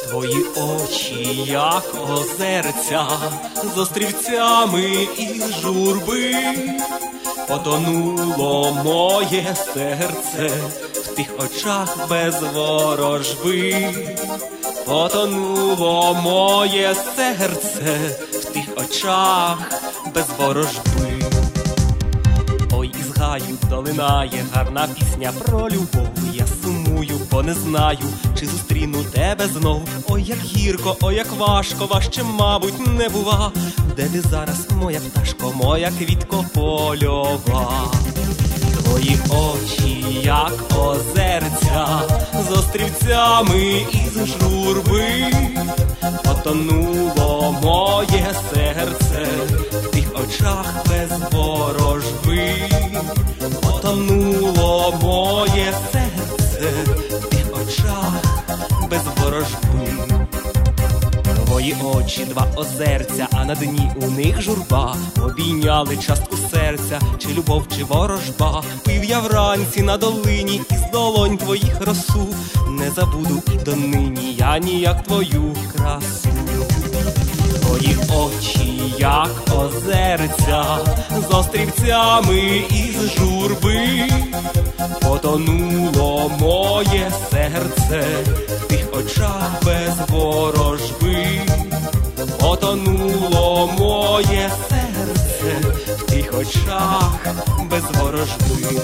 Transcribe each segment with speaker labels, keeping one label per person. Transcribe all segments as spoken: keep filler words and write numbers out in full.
Speaker 1: Твої очі, як озерця, з острівцями із журби. Потонуло моє серце в тих очах без ворожби. Потонуло моє серце в тих очах без ворожби. Ой, із гаю долинає гарна пісня про любов. Я сумую, бо не знаю, чи зустріну тебе знов. Ой, як гірко, ой, як важко, важче, мабуть, не бува. Де ти зараз, моя пташко, моя квітко польова? Твої очі, як озерця, з острівцями із журби. Потонуло моє серце в тих очах без ворожби. Потонуло моє серце в тих очах без ворожби. Твої очі, два озерця, а на дні у них журба. Обійняли частку серця, чи любов, чи ворожба. Пив я вранці на долині із долонь твоїх росу. Не забуду і донині я ніяк твою красу. Твої очі, як озерця, з острівцями із журби. Потонуло моє серце в тих очах без ворожби. Потонуло моє серце в тих очах без ворожби.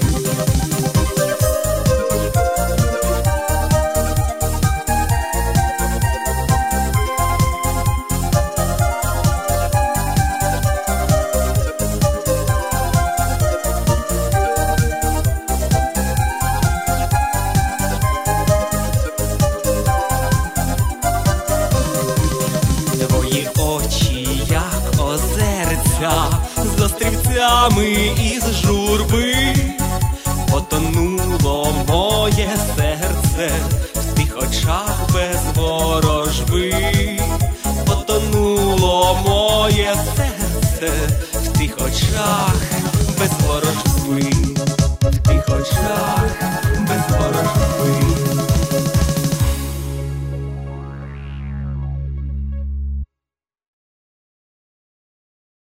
Speaker 1: Твої очі, як озерця, з острівцями із журби. Потонуло моє серце в тих очах без ворожби. Потонуло моє серце в тих очах без ворожби. В тих очах